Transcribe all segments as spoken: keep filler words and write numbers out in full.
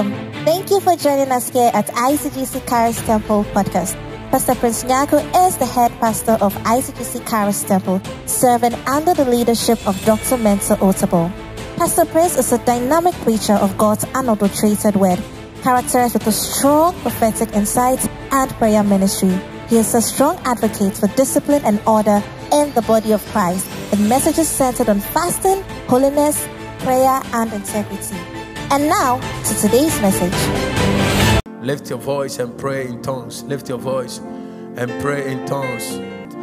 Welcome. Thank you for joining us here at I C G C Charis Temple Podcast. Pastor Prince Nyako is the head pastor of I C G C Charis Temple, serving under the leadership of Doctor Mensa Otabil. Pastor Prince is a dynamic preacher of God's unadulterated word, characterized with a strong prophetic insight and prayer ministry. He is a strong advocate for discipline and order in the body of Christ, with messages centered on fasting, holiness, prayer, and integrity. And now, to today's message. Lift your voice and pray in tongues. Lift your voice and pray in tongues.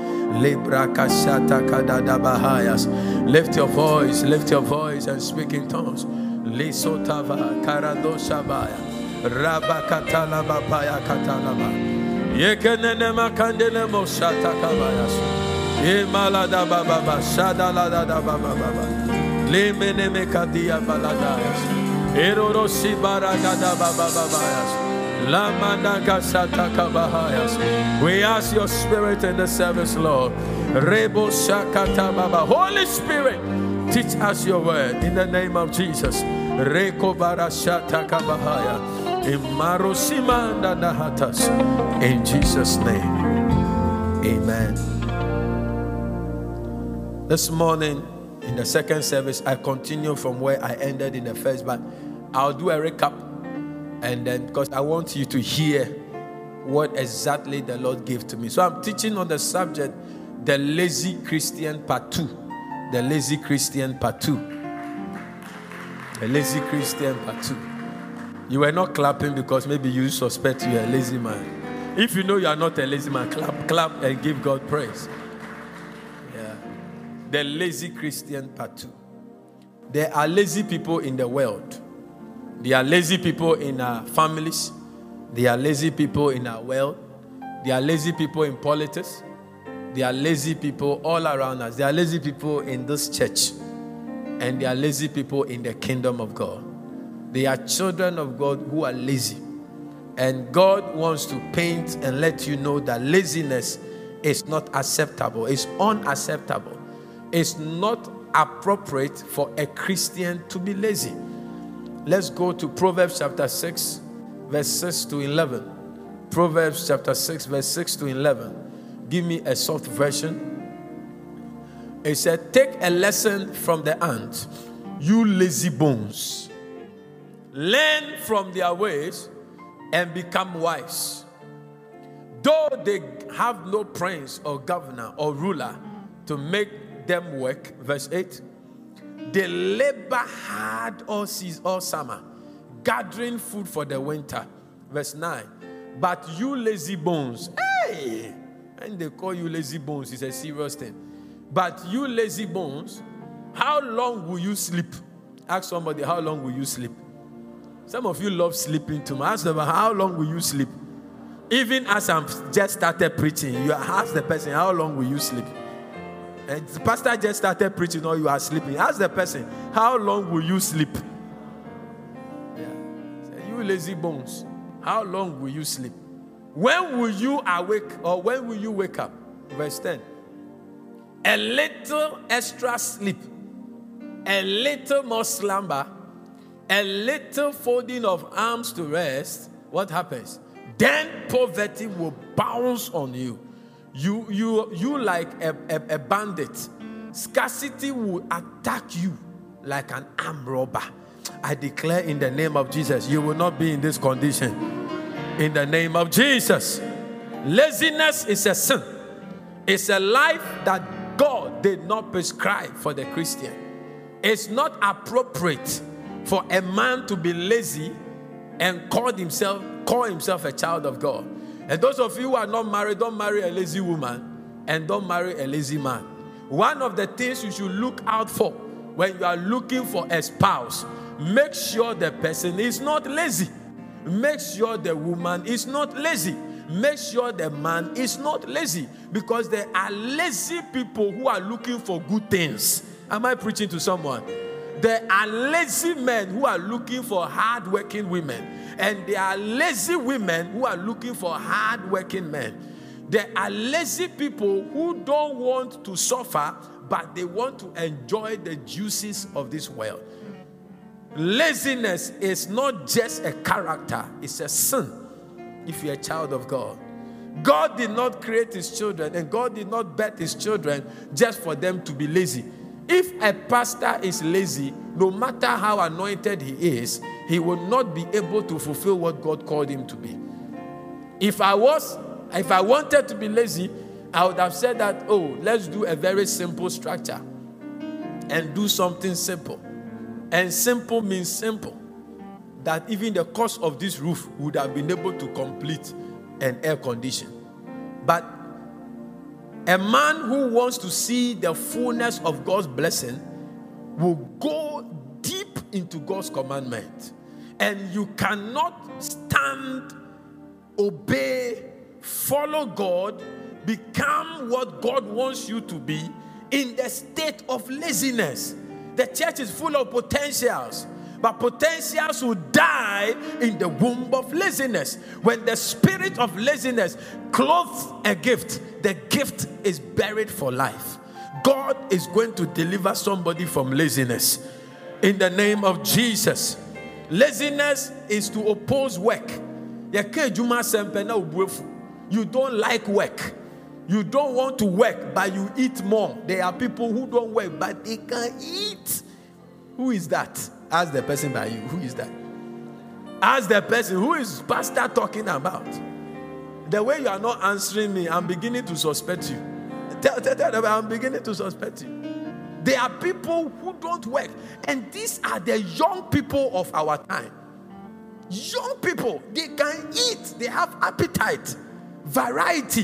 Lift your voice, lift your voice and speak in tongues. Lisotava, Karadoshabaya, Rabakatala Bapaya Katalaba, Yekenema Kandelemo Shatakabayas, Yemalada Baba, Shadalada Baba, Limeneme Kadia Baladayas. Erorosi baragada bababayas. Lamandaka sataka bahayas. We ask your spirit in the service, Lord. Rebo shakata baba. Holy Spirit, teach us your word in the name of Jesus. Reko barashataka bahaya. Imarosimanda nahatas. In Jesus' name. Amen. This morning, in the second service, I continue from where I ended in the first, but I'll do a recap, and then because I want you to hear what exactly the Lord gave to me. So I'm teaching on the subject, the lazy Christian part two. The lazy Christian part two. The lazy Christian part two. You were not clapping because maybe you suspect you're a lazy man. If you know you are not a lazy man, clap, clap, and give God praise. The lazy Christian part two. There are lazy people in the world. There are lazy people in our families. There are lazy people in our world. There are lazy people in politics. There are lazy people all around us. There are lazy people in this church. And there are lazy people in the kingdom of God. There are children of God who are lazy. And God wants to paint and let you know that laziness is not acceptable. It's unacceptable. It's not appropriate for a Christian to be lazy. Let's go to Proverbs chapter six, verse six to eleven. Proverbs chapter six, verse six to eleven. Give me a soft version. It said, take a lesson from the ant, you lazy bones. Learn from their ways and become wise. Though they have no prince or governor or ruler to make them work, verse eight, they labor hard all season, all summer, gathering food for the winter, verse nine. But you lazy bones, hey, and they call you lazy bones, it's a serious thing. But you lazy bones, how long will you sleep? Ask somebody, how long will you sleep? Some of you love sleeping too much. Ask them, how long will you sleep? Even as I'm just started preaching, you ask the person, how long will you sleep? And the pastor just started preaching, or you are sleeping. Ask the person, how long will you sleep? Yeah. Say, you lazy bones, how long will you sleep? When will you awake, or when will you wake up? Verse ten. A little extra sleep, a little more slumber, a little folding of arms to rest. What happens? Then poverty will bounce on you. You, you, you like a, a, a bandit. Scarcity will attack you like an armed robber. I declare in the name of Jesus, you will not be in this condition. In the name of Jesus. Laziness is a sin. It's a life that God did not prescribe for the Christian. It's not appropriate for a man to be lazy and call himself, call himself a child of God. And those of you who are not married, don't marry a lazy woman and don't marry a lazy man. One of the things you should look out for when you are looking for a spouse, make sure the person is not lazy. Make sure the woman is not lazy. Make sure the man is not lazy. Because there are lazy people who are looking for good things. Am I preaching to someone? There are lazy men who are looking for hard-working women. And there are lazy women who are looking for hard-working men. There are lazy people who don't want to suffer, but they want to enjoy the juices of this world. laziness is not just a character, it's a sin if you're a child of God. God did not create his children, and God did not birth his children just for them to be lazy. If a pastor is lazy, no matter how anointed he is, he will not be able to fulfill what God called him to be. If I was, if I wanted to be lazy, I would have said that, oh, let's do a very simple structure and do something simple. And simple means simple. That even the cost of this roof would have been able to complete an air condition. But a man who wants to see the fullness of God's blessing will go deep into God's commandment. And you cannot stand, obey, follow God, become what God wants you to be in the state of laziness. The church is full of potentials, but potentials will die in the womb of laziness. When the spirit of laziness clothes a gift, the gift is buried for life. God is going to deliver somebody from laziness in the name of Jesus. Laziness is to oppose work. You don't like work. You don't want to work, but you eat more. There are people who don't work, but they can eat. Who is that? Ask the person by you. Who is that? Ask the person. Who is pastor talking about? The way you are not answering me, I'm beginning to suspect you. Tell, tell, tell them, I'm beginning to suspect you. There are people who don't work. And these are the young people of our time. Young people, they can eat. They have appetite, variety.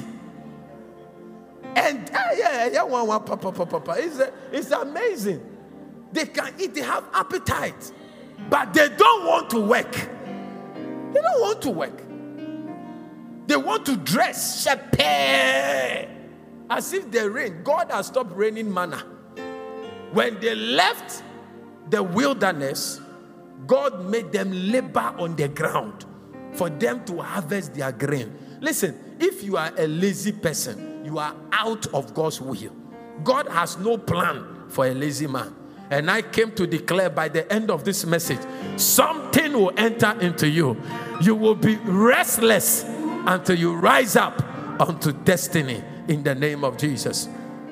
And uh, yeah, yeah, one, one, papa, papa, papa. It's, uh, it's amazing. They can eat, they have appetite, but they don't want to work. They don't want to work. They want to dress, shepherd, as if they rain. God has stopped raining manna. When they left the wilderness, God made them labor on the ground for them to harvest their grain. Listen, if you are a lazy person, you are out of God's will. God has no plan for a lazy man. And I came to declare by the end of this message, something will enter into you. You will be restless until you rise up unto destiny in the name of Jesus.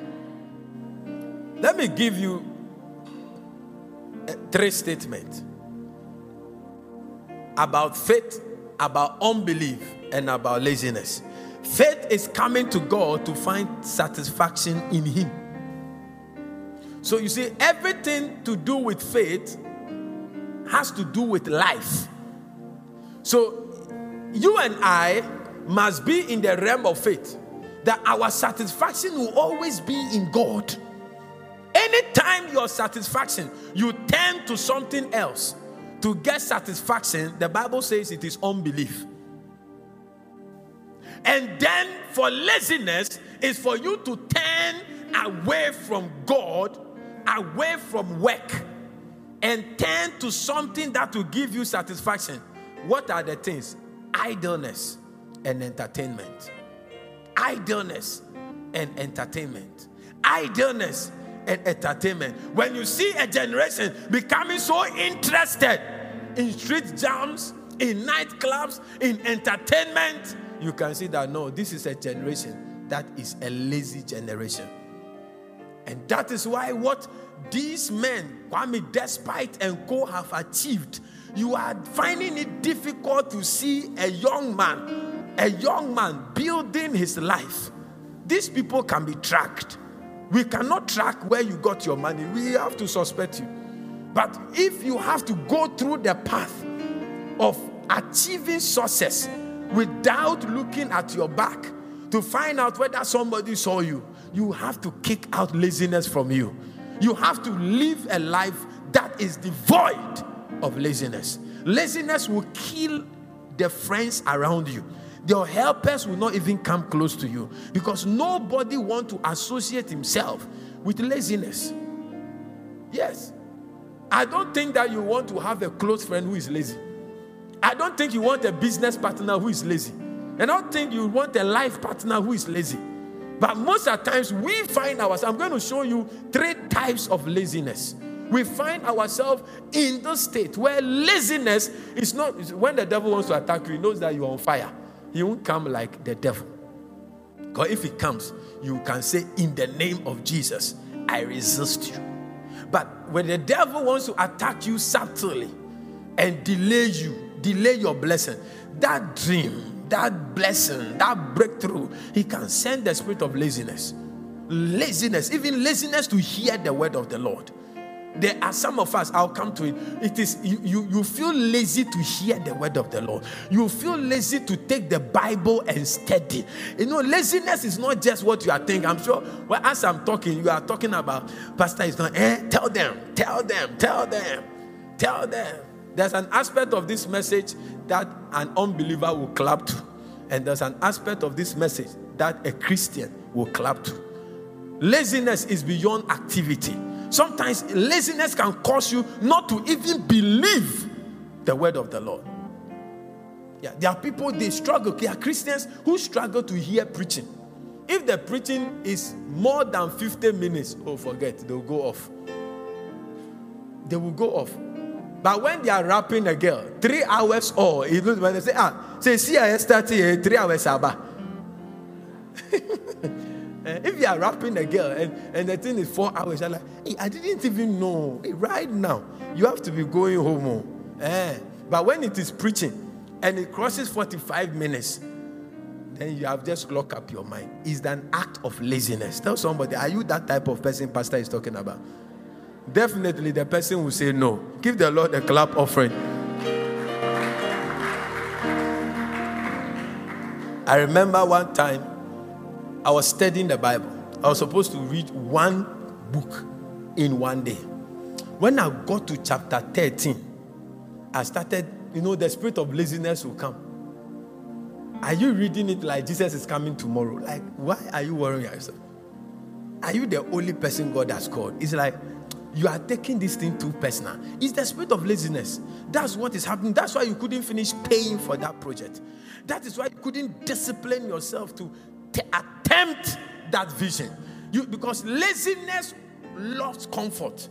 Let me give you three statements about faith, about unbelief, and about laziness. Faith is coming to God to find satisfaction in Him. So you see, everything to do with faith has to do with life. So you and I must be in the realm of faith, that our satisfaction will always be in God. Anytime your satisfaction, you turn to something else to get satisfaction, the Bible says it is unbelief. And then for laziness is for you to turn away from God, away from work, and turn to something that will give you satisfaction. What are the things? Idleness and entertainment. Idleness and entertainment. Idleness and entertainment. When you see a generation becoming so interested in street jams, in nightclubs, in entertainment, you can see that no, this is a generation that is a lazy generation. And that is why what these men, Kwame Despite and co, have achieved, you are finding it difficult to see a young man, a young man building his life. These people can be tracked. We cannot track where you got your money. We have to suspect you. But if you have to go through the path of achieving success without looking at your back to find out whether somebody saw you, you have to kick out laziness from you. You have to live a life that is devoid of laziness. Laziness will kill the friends around you. Your helpers will not even come close to you because nobody wants to associate himself with laziness. Yes. I don't think that you want to have a close friend who is lazy. I don't think you want a business partner who is lazy. And I don't think you want a life partner who is lazy. But most of the times we find ourselves, I'm going to show you three types of laziness. we find ourselves in the state where laziness is not, when the devil wants to attack you, he knows that you're on fire. He won't come like the devil. Because if he comes, you can say, in the name of Jesus, I resist you. But when the devil wants to attack you subtly and delay you, delay your blessing, that dream, that blessing, that breakthrough, he can send the spirit of laziness. Laziness, even laziness to hear the word of the Lord. There are some of us, I'll come to it. It is, you, you, you feel lazy to hear the word of the Lord. You feel lazy to take the Bible and study. You know, laziness is not just what you are thinking. I'm sure, well, as I'm talking, you are talking about, Pastor is not, eh, tell them, tell them, tell them, tell them. There's an aspect of this message that an unbeliever will clap to. And there's an aspect of this message that a Christian will clap to. Laziness is beyond activity. Sometimes laziness can cause you not to even believe the word of the Lord. Yeah, there are people, they struggle. There are Christians who struggle to hear preaching. If the preaching is more than fifty minutes, oh, forget, they'll go off. They will go off. But when they are rapping a girl, three hours or, oh, when they say, ah, say, see, I started three hours, Abba. If you are rapping a girl and, and the thing is four hours, you're like, hey, I didn't even know. Hey, right now, you have to be going home. Oh. Eh. But when it is preaching and it crosses forty-five minutes, then you have just locked up your mind. It's an act of laziness. Tell somebody, are you that type of person Pastor is talking about? Definitely the person will say no. Give the Lord a clap offering. I remember one time, I was studying the Bible. I was supposed to read one book in one day. When I got to chapter thirteen, I started, you know, the spirit of laziness will come. Are you reading it like Jesus is coming tomorrow? Like, why are you worrying yourself? Are you the only person God has called? It's like, you are taking this thing too personal. It's the spirit of laziness. That's what is happening. That's why you couldn't finish paying for that project. That is why you couldn't discipline yourself to To attempt that vision. You, because laziness loves comfort.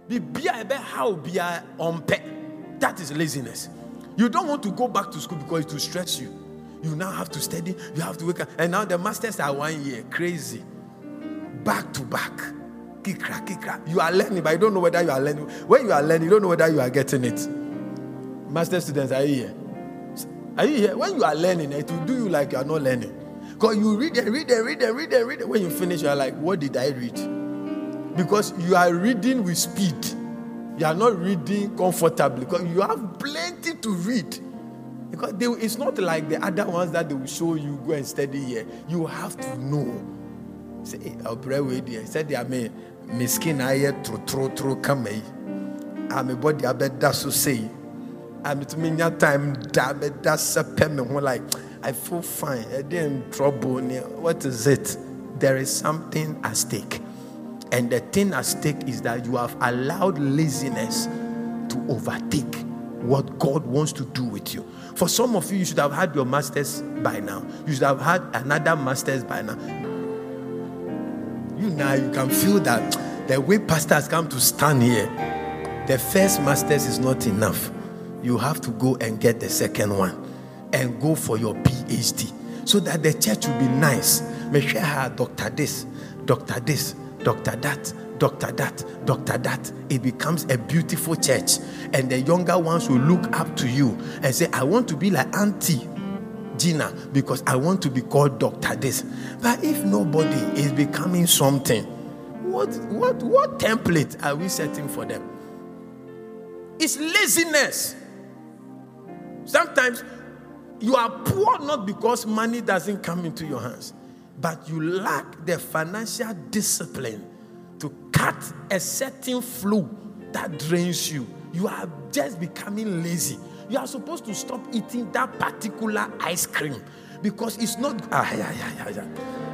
That is laziness. You don't want to go back to school because it will stress you. You now have to study, you have to wake up. And now the masters are one year. Crazy. Back to back. Kikra, kikra. You are learning, but you don't know whether you are learning. When you are learning, you don't know whether you are getting it. Master students, are you here? Are you here? When you are learning, it will do you like you are not learning. Because you read and read and read and read and read. When you finish, you are like, what did I read? Because you are reading with speed. You are not reading comfortably. Because you have plenty to read. Because they, it's not like the other ones that they will show you, go and study here. You have to know. Say, hey, I'll pray with you. Said, they are me, my skin, I hear, through, through, through, come. I'm a body, I bet that's to say. I'm to me, your time, that's a payment. Like, I feel fine. I didn't trouble. What is it? There is something at stake. And the thing at stake is that you have allowed laziness to overtake what God wants to do with you. For some of you, you should have had your masters by now. You should have had another masters by now. You now, you can feel that the way pastor has come to stand here, the first masters is not enough. You have to go and get the second one. And go for your P H D so that the church will be nice. Make sure her doctor this, doctor this, doctor that, doctor that, doctor that. It becomes a beautiful church. And the younger ones will look up to you and say, I want to be like Auntie Gina because I want to be called Doctor This. But if nobody is becoming something, what, what, what template are we setting for them? It's laziness. Sometimes you are poor not because money doesn't come into your hands, but you lack the financial discipline to cut a certain flow that drains you. You are just becoming lazy. You are supposed to stop eating that particular ice cream because it's not. Ah, yeah, yeah, yeah,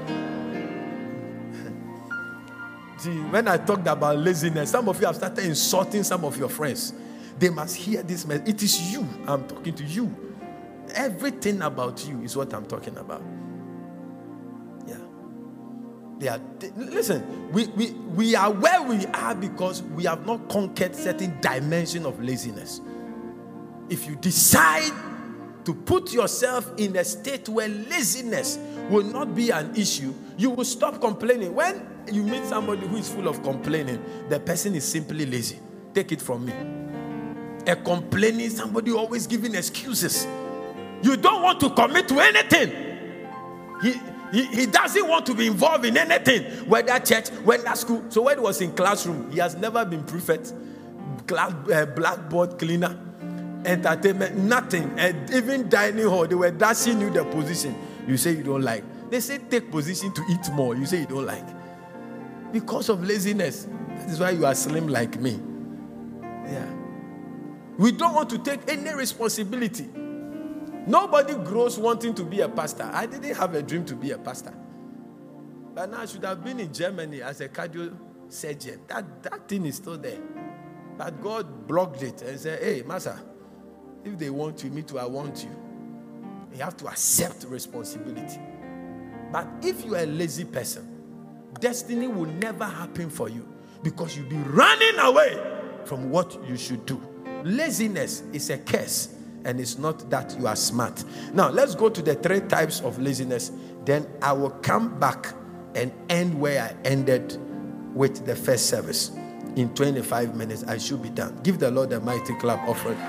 yeah. See, when I talked about laziness, some of you have started insulting some of your friends. They must hear this message. It is you. I'm talking to you. Everything about you is what I'm talking about. Yeah. They are, they, listen, we, we, we are where we are because we have not conquered certain dimension of laziness. If you decide to put yourself in a state where laziness will not be an issue, you will stop complaining. When you meet somebody who is full of complaining, the person is simply lazy. Take it from me. A complaining, somebody always giving excuses. You don't want to commit to anything. He, he, he doesn't want to be involved in anything, whether church, whether school. So when he was in classroom, he has never been prefect, class, uh, blackboard cleaner, entertainment, nothing. And even dining hall, they were dashing you the position. You say you don't like. They say take position to eat more. You say you don't like. Because of laziness. That is why you are slim like me. Yeah. We don't want to take any responsibility. Nobody grows wanting to be a pastor. I didn't have a dream to be a pastor. But now I should have been in Germany as a cardio surgeon. That, that thing is still there. But God blocked it and said, hey, Master, if they want you, me too, I want you. You have to accept responsibility. But if you are a lazy person, destiny will never happen for you because you'll be running away from what you should do. Laziness is a curse. And it's not that you are smart. Now, let's go to the three types of laziness. Then I will come back and end where I ended with the first service. In twenty-five minutes, I should be done. Give the Lord a mighty clap offering.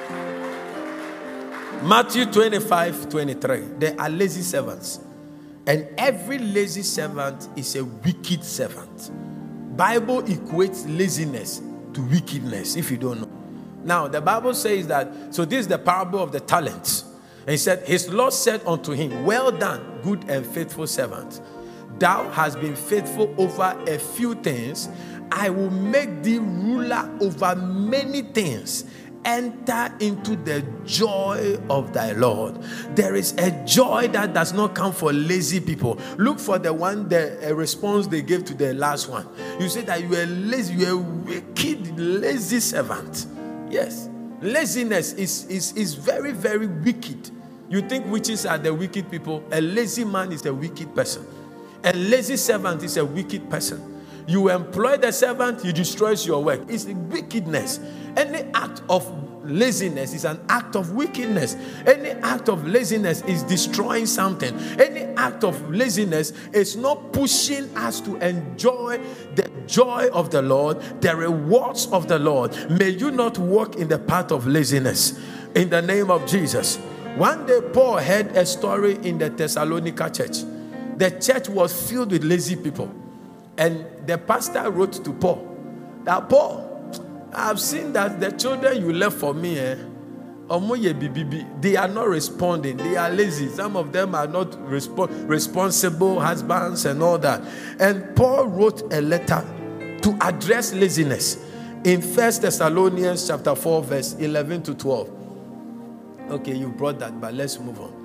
Matthew twenty-five, twenty-three. There are lazy servants. And every lazy servant is a wicked servant. Bible equates laziness to wickedness, if you don't know. Now, the Bible says that, so this is the parable of the talents. And he said, his Lord said unto him, well done, good and faithful servant. Thou hast been faithful over a few things. I will make thee ruler over many things. Enter into the joy of thy Lord. There is a joy that does not come for lazy people. Look for the one, the a response they gave to the last one. You say that you are lazy, you are a wicked, lazy servant. Yes, laziness is, is, is very, very wicked. You think witches are the wicked people? A lazy man is a wicked person. A lazy servant is a wicked person. You employ the servant, he destroys your work. It's wickedness. Any act of laziness is an act of wickedness. Any act of laziness is destroying something. Any act of laziness is not pushing us to enjoy the joy of the Lord, the rewards of the Lord. May you not walk in the path of laziness. In the name of Jesus. One day Paul heard a story in the Thessalonica church. The church was filled with lazy people. And the pastor wrote to Paul that, Paul, I've seen that the children you left for me, eh, they are not responding. They are lazy. Some of them are not resp- responsible husbands and all that. And Paul wrote a letter to address laziness in First Thessalonians chapter four, verse eleven to twelve. Okay, you brought that, but let's move on.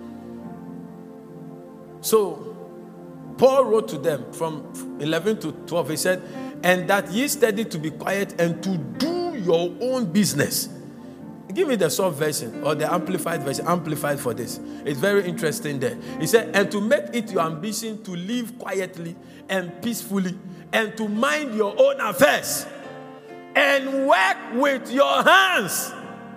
So, Paul wrote to them from eleven to twelve. He said, and that ye study to be quiet and to do your own business. Give me the short version or the amplified version. Amplified for this. It's very interesting there. He said, and to make it your ambition to live quietly and peacefully and to mind your own affairs and work with your hands.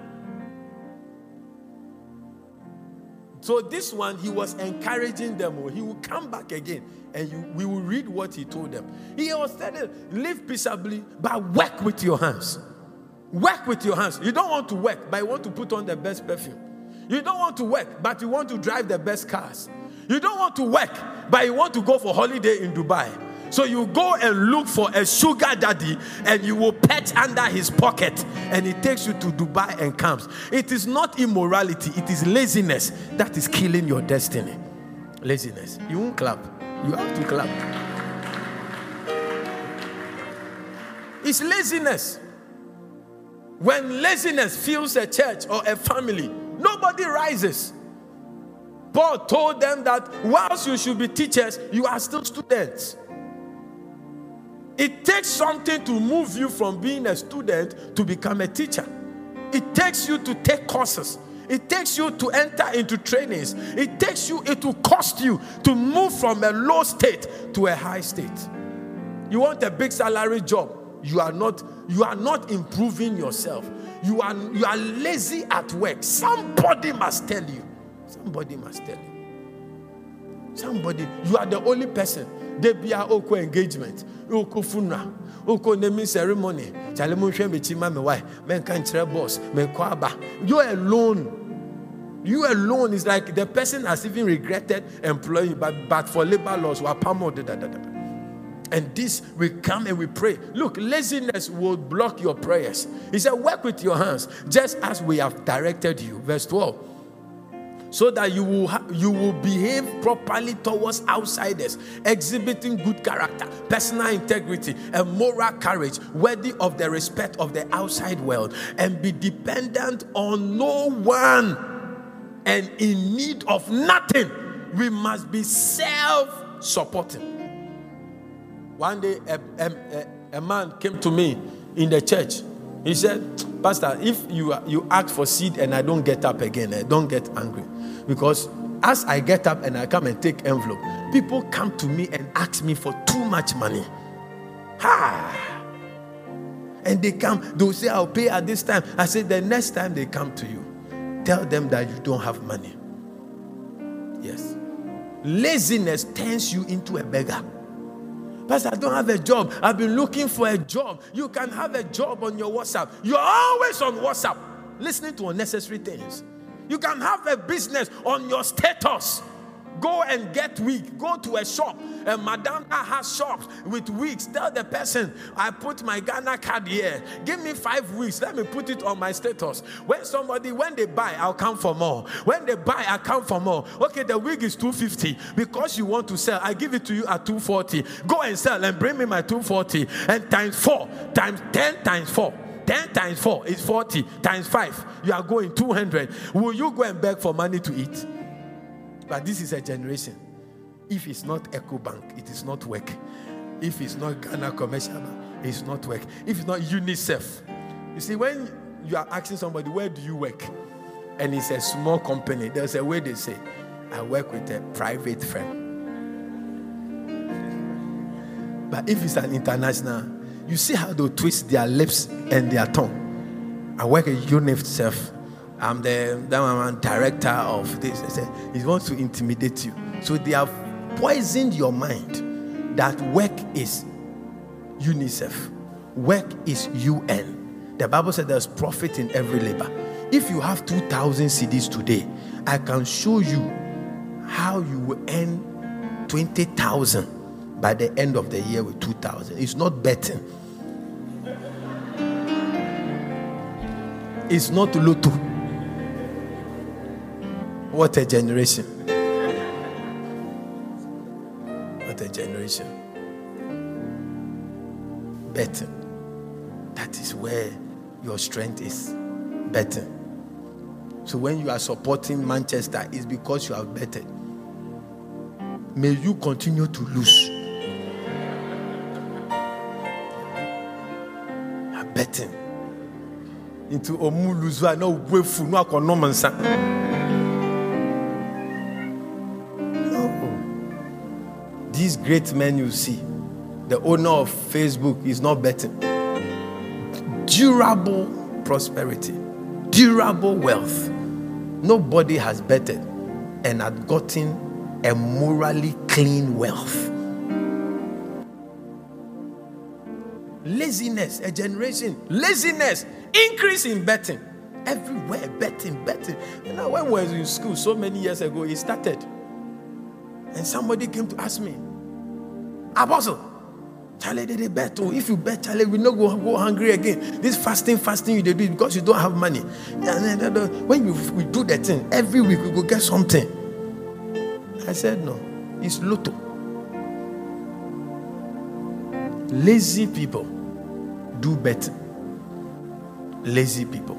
So this one, he was encouraging them. He will come back again and you, we will read what he told them. He was telling them, live peaceably, but work with your hands. Work with your hands. You don't want to work, but you want to put on the best perfume. You don't want to work, but you want to drive the best cars. You don't want to work, but you want to go for holiday in Dubai. So you go and look for a sugar daddy and you will pet under his pocket and he takes you to Dubai and comes. It is not immorality. It is laziness that is killing your destiny. Laziness. You won't clap. You have to clap. It's laziness. When laziness fills a church or a family, nobody rises. Paul told them that whilst you should be teachers, you are still students. It takes something to move you from being a student to become a teacher. It takes you to take courses. It takes you to enter into trainings. It takes you, it will cost you to move from a low state to a high state. You want a big salary job. You are not, you are not improving yourself. You are, you are lazy at work. Somebody must tell you. Somebody must tell you. Somebody, you are the only person. There be a oko engagement, oko funeral, oko naming ceremony. You are alone. You alone is like the person has even regretted employing you, but, but for labor laws, and this we come and we pray. Look, laziness will block your prayers. He said, work with your hands, just as we have directed you. Verse twelve. So that you will ha- you will behave properly towards outsiders, exhibiting good character, personal integrity, and moral courage, worthy of the respect of the outside world, and be dependent on no one and in need of nothing. We must be self-supporting. One day, a, a, a, a man came to me in the church. He said, Pastor, if you you ask for seed and I don't get up again, I don't get angry. Because as I get up and I come and take envelope, people come to me and ask me for too much money. Ha! And they come, they'll say, I'll pay at this time. I said, the next time they come to you, tell them that you don't have money. Yes. Laziness turns you into a beggar. Pastor, I don't have a job. I've been looking for a job. You can have a job on your WhatsApp. You're always on WhatsApp, listening to unnecessary things. You can have a business on your status. Go and get wig. Go to a shop. And Madame has shops with wigs. Tell the person, I put my Ghana card here. Give me five wigs. Let me put it on my status. When somebody, when they buy, I'll come for more. When they buy, I'll come for more. Okay, the wig is two hundred fifty. Because you want to sell, I give it to you at two hundred forty. Go and sell and bring me my two hundred forty. And times four, times ten times four. ten times four is forty. Times five, you are going two hundred. Will you go and beg for money to eat? But this is a generation. If it's not EcoBank, it is not work. If it's not Ghana Commercial Bank, it's not work. If it's not UNICEF. You see, when you are asking somebody, where do you work? And it's a small company, there's a way they say, I work with a private firm. But if it's an international, you see how they twist their lips and their tongue. I work at UNICEF. I'm the, the director of this. I said, he wants to intimidate you. So they have poisoned your mind that work is UNICEF. Work is U N. The Bible said there's profit in every labor. If you have two thousand C Ds today, I can show you how you will earn twenty thousand by the end of the year with two thousand. It's not betting. It's not lotto. What a generation. What a generation. Betting. That is where your strength is. Betting. So when you are supporting Manchester, it's because you have betted. May you continue to lose. You are betting. Into Omuluzwa, no wefu, no akonomansa. These great men you see, the owner of Facebook is not betting. Durable prosperity, durable wealth. Nobody has betted and had gotten a morally clean wealth. Laziness, a generation, laziness, increase in betting. Everywhere, betting, betting. You know, when we were in school so many years ago, it started. And somebody came to ask me, Apostle, Charlie, did they bet? Oh, if you bet, Charlie, we not go, go hungry again. This fasting, fasting you do it because you don't have money. When you, we do that thing, every week we go get something. I said, no, it's lotto. Lazy people do better. Lazy people.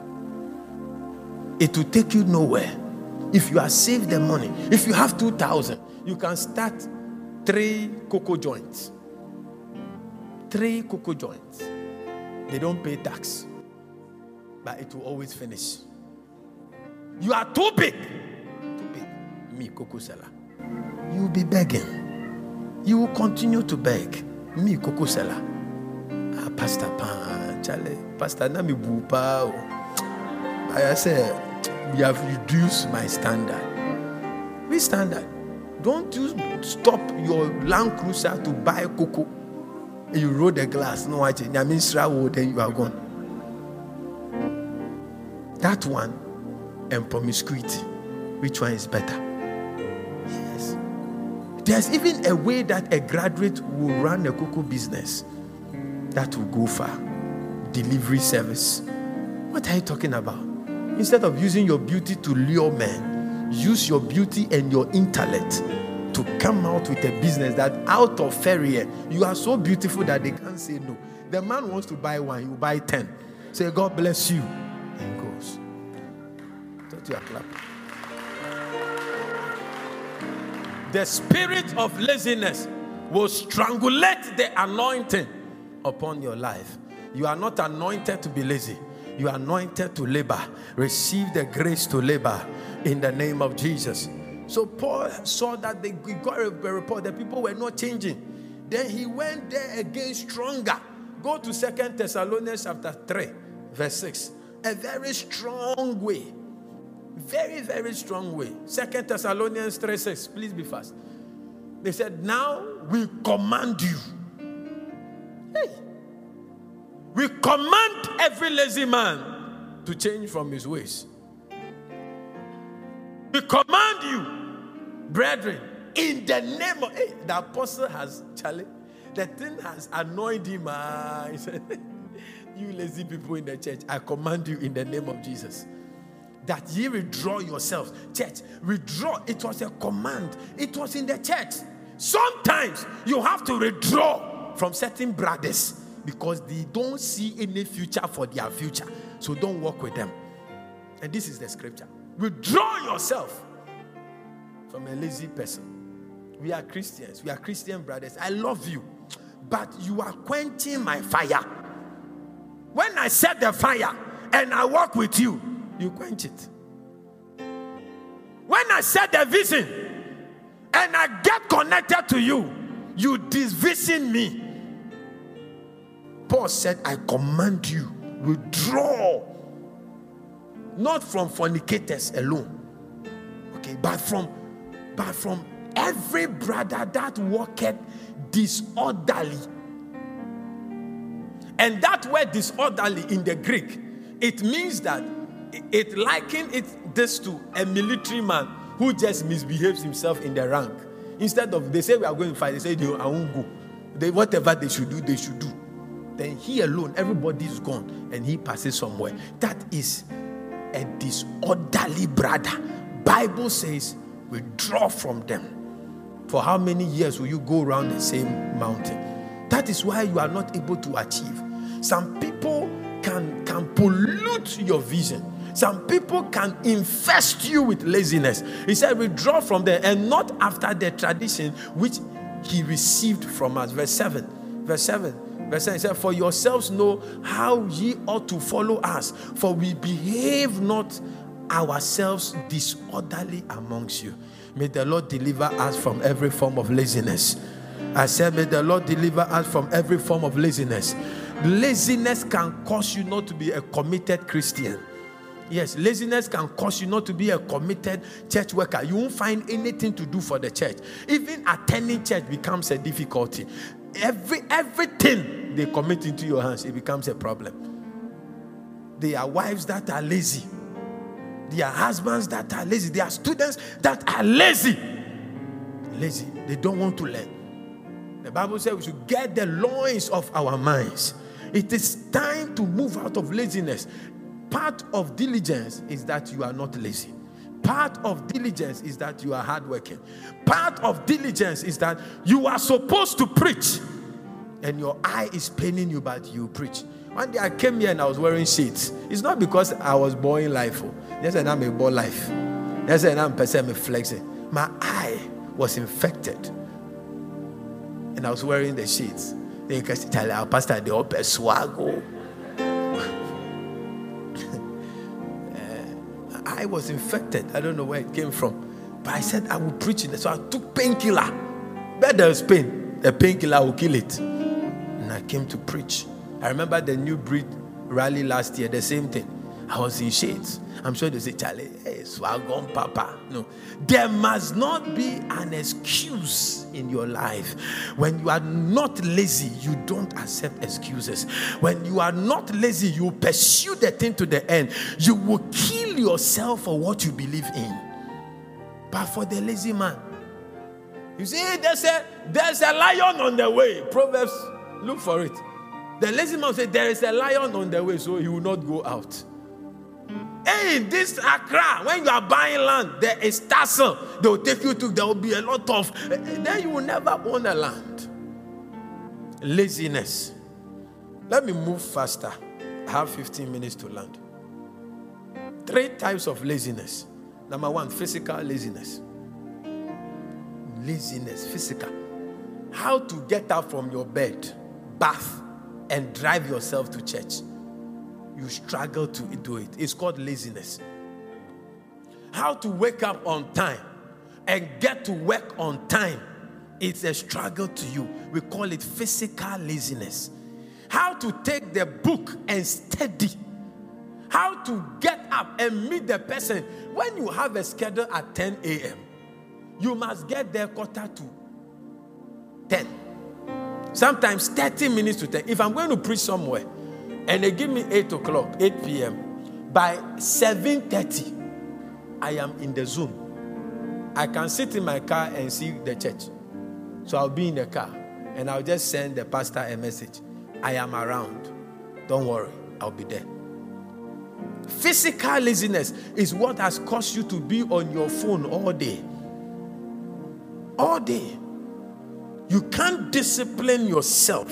It will take you nowhere. If you are saved the money, if you have two thousand, you can start three cocoa joints. Three cocoa joints. They don't pay tax, but it will always finish. You are too big. Too big. Me, Coco Seller. You will be begging. You will continue to beg. Me, Coco Seller. Ah, Pastor Pan, Charlie, Pastor Nami Bupa. I say, we have reduced my standard. Which standard? Don't you stop your Land Cruiser to buy cocoa. You roll the glass. No, I then you are gone. That one and promiscuity. Which one is better? Yes. There's even a way that a graduate will run a cocoa business that will go far. Delivery service. What are you talking about? Instead of using your beauty to lure men, use your beauty and your intellect to come out with a business that out of Ferrier, you are so beautiful that they can't say no. The man wants to buy one, you buy ten. Say, God bless you. And goes. Don't you clap? The spirit of laziness will strangulate the anointing upon your life. You are not anointed to be lazy. You are anointed to labor. Receive the grace to labor in the name of Jesus. So Paul saw that they got a report that people were not changing. Then he went there again stronger. Go to Second Thessalonians chapter three, verse six. A very strong way. Very, very strong way. Second Thessalonians three, six. Please be fast. They said, now we command you. Hey. We command every lazy man to change from his ways. We command you, brethren, in the name of... Hey, the apostle has, Charlie, the thing has annoyed him. Uh, he said, you lazy people in the church, I command you in the name of Jesus, that ye withdraw yourselves. Church, withdraw. It was a command. It was in the church. Sometimes you have to withdraw from certain brothers because they don't see any future for their future. So don't work with them. And this is the scripture. Withdraw yourself from a lazy person. We are Christians. We are Christian brothers. I love you. But you are quenching my fire. When I set the fire and I walk with you, you quench it. When I set the vision and I get connected to you, you disvision me. Paul said, I command you, withdraw. Not from fornicators alone. Okay, but from but from every brother that walketh disorderly. And that word disorderly in the Greek, it means that it liken it this to a military man who just misbehaves himself in the rank. Instead of, they say we are going to fight, they say, I won't go. They, whatever they should do, they should do. Then he alone, everybody is gone, and he passes somewhere. That is a disorderly brother. Bible says, withdraw from them. For how many years will you go around the same mountain? That is why you are not able to achieve. Some people can, can pollute your vision. Some people can infest you with laziness. He said, withdraw from them, and not after the tradition which he received from us. Verse seven. Verse seven. Verse seven, he said, for yourselves know how ye ought to follow us, for we behave not ourselves disorderly amongst you. May the Lord deliver us from every form of laziness. I said, may the Lord deliver us from every form of laziness. Laziness can cause you not to be a committed Christian. Yes, laziness can cause you not to be a committed church worker. You won't find anything to do for the church. Even attending church becomes a difficulty. Every everything they commit into your hands, it becomes a problem. There are wives that are lazy. There are husbands that are lazy. There are students that are lazy. Lazy. They don't want to learn. The Bible says we should get the loins of our minds. It is time to move out of laziness. Part of diligence is that you are not lazy. Part of diligence is that you are hardworking. Part of diligence is that you are supposed to preach, and your eye is paining you, but you preach. One day I came here and I was wearing shades. It's not because I was born life. Yes, and I'm a born life. Yes, and I'm person flexing. My eye was infected, and I was wearing the shades. Then you can tell our pastor the open swaggle. eye was infected. I don't know where it came from. But I said I would preach it. So I took painkiller. Where there's pain, the painkiller will kill it. And I came to preach. I remember the New Breed rally last year, the same thing. I was in shades. I'm sure they say, Charlie, hey, swagon papa. No. There must not be an excuse in your life. When you are not lazy, you don't accept excuses. When you are not lazy, you pursue the thing to the end. You will kill yourself for what you believe in. But for the lazy man, you see, there's a, there's a lion on the way. Proverbs, look for it. The lazy man said, there is a lion on the way, so he will not go out. Hey, this Accra, when you are buying land, there is tassel. They will take you to, there will be a lot of, then you will never own a land. Laziness. Let me move faster. I have fifteen minutes to land. Three types of laziness. Number one, physical laziness. Laziness, physical. How to get up from your bed, bath, and drive yourself to church. You struggle to do it. It's called laziness. How to wake up on time and get to work on time. It's a struggle to you. We call it physical laziness. How to take the book and study. How to get up and meet the person. When you have a schedule at ten a.m., you must get there quarter to ten. Sometimes thirty minutes to ten. If I'm going to preach somewhere, and they give me eight o'clock, eight p.m. By seven thirty, I am in the zone. I can sit in my car and see the church. So I'll be in the car and I'll just send the pastor a message. I am around. Don't worry, I'll be there. Physical laziness is what has caused you to be on your phone all day. All day. You can't discipline yourself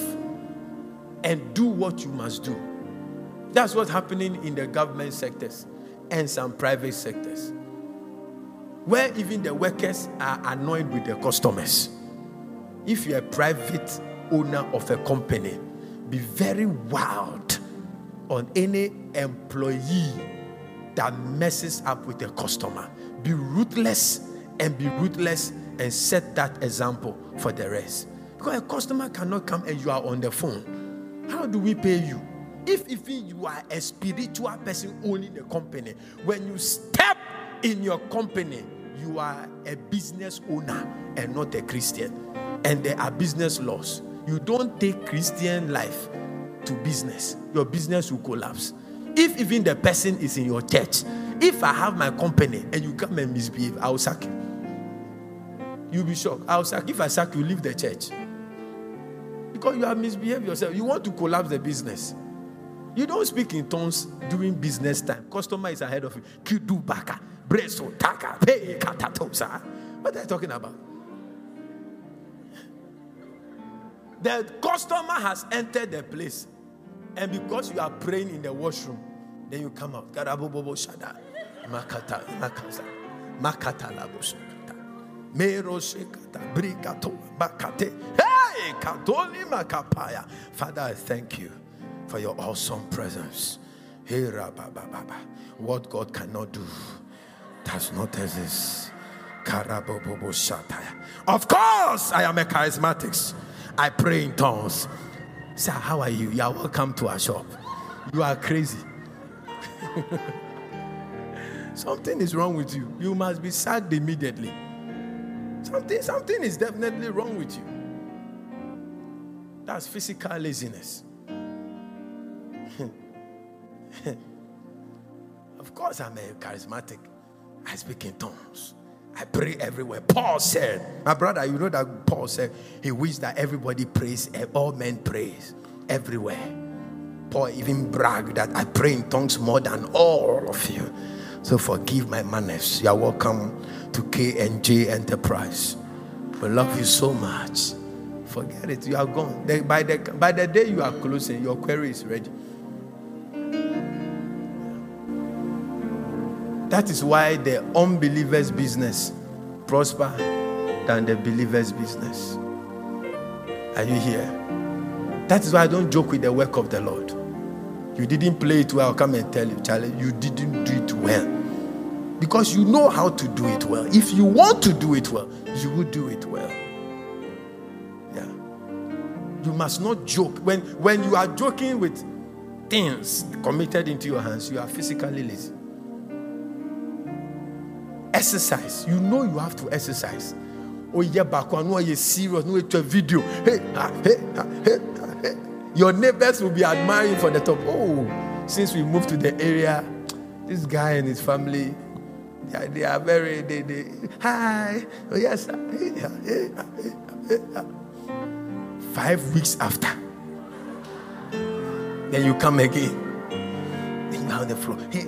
and do what you must do. That's what's happening in the government sectors and some private sectors, where even the workers are annoyed with the customers. If you're a private owner of a company, be very wild on any employee that messes up with the customer. Be ruthless and be ruthless and set that example for the rest. Because a customer cannot come and you are on the phone. How do we pay you? If even you are a spiritual person owning the company, when you step in your company, you are a business owner and not a Christian. And there are business laws. You don't take Christian life to business. Your business will collapse. If even the person is in your church, if I have my company and you come and misbehave, I will sack you. You'll be shocked. I'll sack. If I sack you, leave the church. Because you have misbehaved yourself. You want to collapse the business. You don't speak in tongues during business time. Customer is ahead of you. Kidu baka, breso taka, pay katatosa. What are you talking about? The customer has entered the place, and because you are praying in the washroom, then you come out. Garabobo shada, makata, makasa, makata labosukata, mero shekata, brikato, makate. Hey, katoli makapaya. Father, I thank you for your awesome presence. Hey, rabababa. What God cannot do does not exist. Karabobo shataya. Of course, I am a charismatic. I pray in tongues. Sir, how are you? You are welcome to our shop. You are crazy. Something is wrong with you. You must be sacked immediately. Something, something is definitely wrong with you. That's physical laziness. Of course, I'm a charismatic. I speak in tongues. I pray everywhere. Paul said, my brother, you know that Paul said he wished that everybody prays, all men praise everywhere. Paul even bragged that I pray in tongues more than all of you. So forgive my manners. You are welcome to K and J Enterprise. We love you so much. Forget it. You are gone. By the, by the day you are closing, your query is ready. That is why the unbeliever's business prosper than the believer's business. Are you here? That is why I don't joke with the work of the Lord. You didn't play it well, I'll come and tell you, Charlie, you didn't do it well. Because you know how to do it well. If you want to do it well, you will do it well. Yeah. You must not joke. When, when you are joking with things committed into your hands, you are physically lazy. Exercise. You know you have to exercise. Oh yeah, back one, no, you're serious, no, it's a video. Hey, hey, hey, hey. Your neighbors will be admiring for the top. Oh, since we moved to the area, this guy and his family, they are, they are very, they, they, hi, oh yes, hey, hey, hey, hey. Five weeks after, then you come again. Then you on the floor. Hey,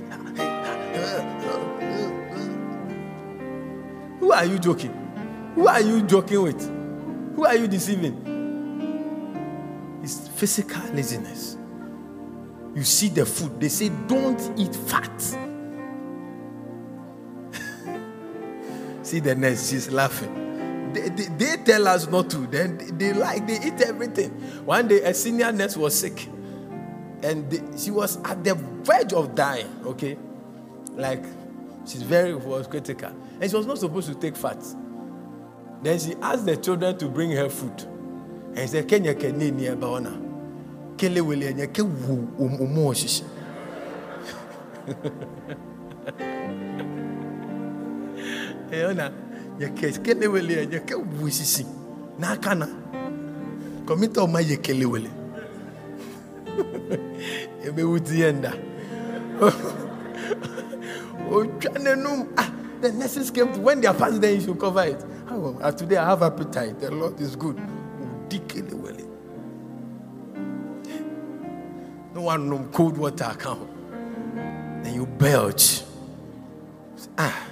who are you joking? Who are you joking with? Who are you deceiving? It's physical laziness. You see the food, they say don't eat fat. See the nurse, she's laughing. They, they, they tell us not to, then they, they like, they eat everything. One day a senior nurse was sick and they, she was at the verge of dying, okay? Like, she's very, was critical. And she was not supposed to take fat. Then she asked the children to bring her food. And he said, Kenya Kenya near Baona. Kele Willie and Yake Wu Umoshish. Eona, Yake Kele Willie and Yake Wishisi. Nakana. Commit on my Yakele Willie. Ebe Wudienda. Oh, Chanenum. Ah, the nurses came to when they are passing, then you should cover it. Oh, today I have appetite. The Lord is good. No one know cold water account. Then you belch. Ah,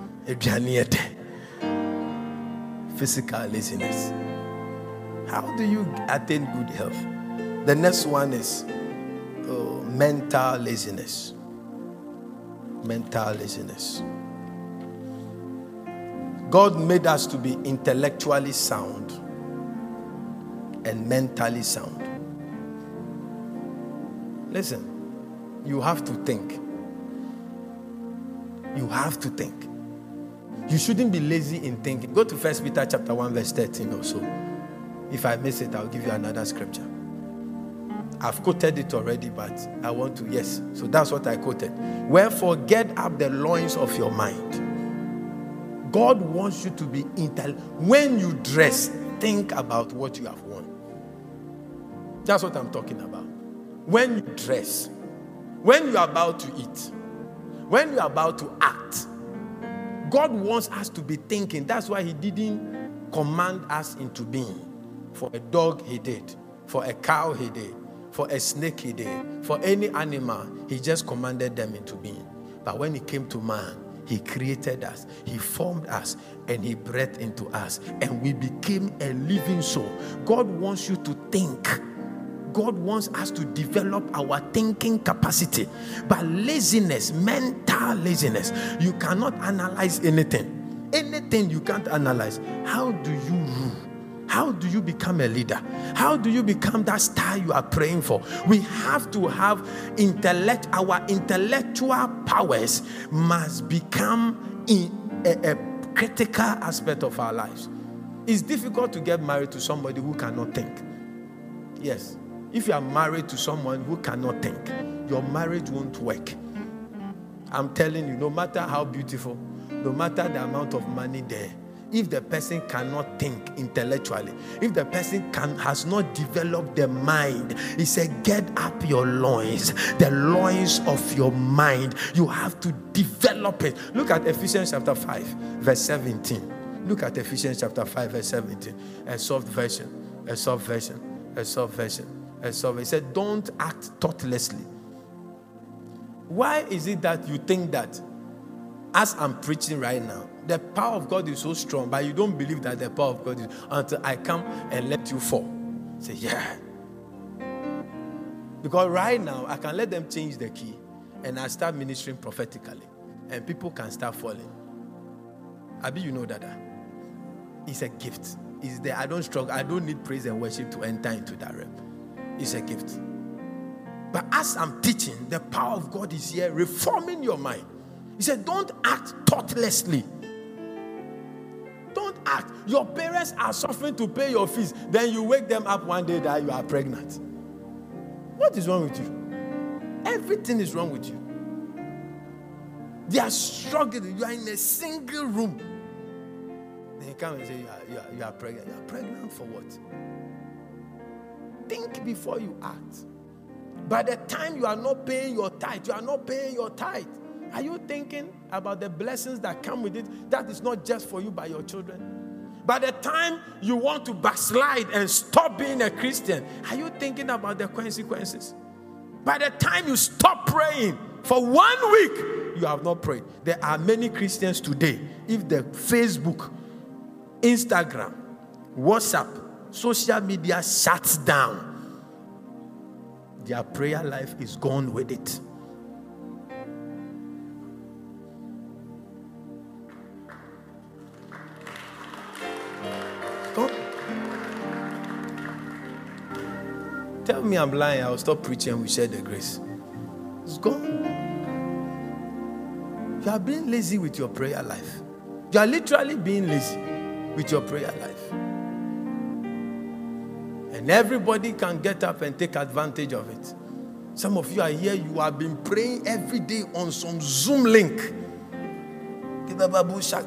physical laziness. How do you attain good health? The next one is oh, mental laziness. Mental laziness. God made us to be intellectually sound and mentally sound. Listen, you have to think. You have to think. You shouldn't be lazy in thinking. Go to First Peter chapter one verse thirteen or so. If I miss it, I'll give you another scripture. I've quoted it already, but I want to, yes. So that's what I quoted. Wherefore, get up the loins of your mind. God wants you to be intelligent. When you dress, think about what you have worn. That's what I'm talking about. When you dress, when you are about to eat, when you are about to act, God wants us to be thinking. That's why he didn't command us into being. For a dog, he did. For a cow, he did. For a snake, he did. For any animal, he just commanded them into being. But when it came to man, he created us, he formed us, and he breathed into us, and we became a living soul. God wants you to think. God wants us to develop our thinking capacity. But laziness, mental laziness, you cannot analyze anything. Anything you can't analyze. How do you rule? How do you become a leader? How do you become that star you are praying for? We have to have intellect. Our intellectual powers must become in a, a critical aspect of our lives. It's difficult to get married to somebody who cannot think. Yes. If you are married to someone who cannot think, your marriage won't work. I'm telling you, no matter how beautiful, no matter the amount of money there, if the person cannot think intellectually, if the person can has not developed the mind, he said, get up your loins, the loins of your mind. You have to develop it. Look at Ephesians chapter five, verse seventeen. Look at Ephesians chapter five, verse seventeen. A soft version, a soft version, a soft version, a soft version. He said, don't act thoughtlessly. Why is it that you think that as I'm preaching right now, the power of God is so strong, but you don't believe that the power of God is until I come and let you fall? Say, yeah. Because right now, I can let them change the key and I start ministering prophetically. And people can start falling. Abi, you know that. It's a gift. It's there. I don't struggle. I don't need praise and worship to enter into that realm. It's a gift. But as I'm teaching, the power of God is here reforming your mind. He said, don't act thoughtlessly. Don't act. Your parents are suffering to pay your fees. Then you wake them up one day that you are pregnant. What is wrong with you? Everything is wrong with you. They are struggling. You are in a single room. Then you come and say, you are, you are, you are pregnant. You are pregnant for what? Think before you act. By the time you are not paying your tithe, you are not paying your tithe. Are you thinking about the blessings that come with it? That is not just for you, but your children. By the time you want to backslide and stop being a Christian, are you thinking about the consequences? By the time you stop praying for one week, you have not prayed. There are many Christians today. If the Facebook, Instagram, WhatsApp, social media shuts down, their prayer life is gone with it. Gone. Tell me I'm lying, I'll stop preaching and we share the grace. It's gone. You are being lazy with your prayer life. You are literally being lazy with your prayer life. And everybody can get up and take advantage of it. Some of you are here, you have been praying every day on some Zoom link. After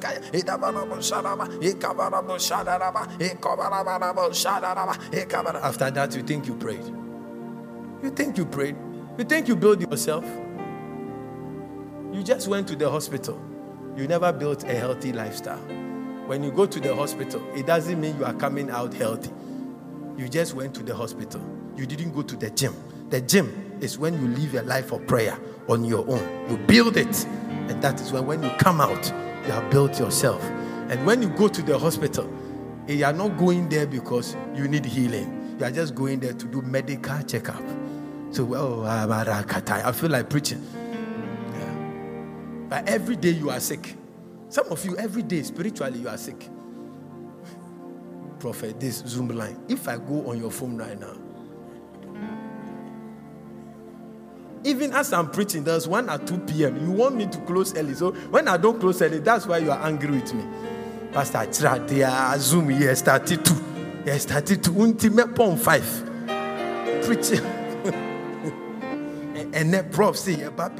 that, you think you prayed. You think you prayed. You think you built yourself. You just went to the hospital. You never built a healthy lifestyle. When you go to the hospital, it doesn't mean you are coming out healthy. You just went to the hospital. You didn't go to the gym. The gym is when you live a life of prayer on your own. You build it. And that is when, when you come out, you have built yourself. And when you go to the hospital, you are not going there because you need healing. You are just going there to do medical checkup. So, well, I feel like preaching. Yeah. But every day you are sick. Some of you, every day, spiritually, you are sick. Prophet, this Zoom line. If I go on your phone right now, even as I'm preaching, there's one at two p.m. You want me to close early. So when I don't close early, that's why you are angry with me. Pastor, they are Zoom here, started two. Yeah, started two. Ultimate point five. Preaching. And then prof say,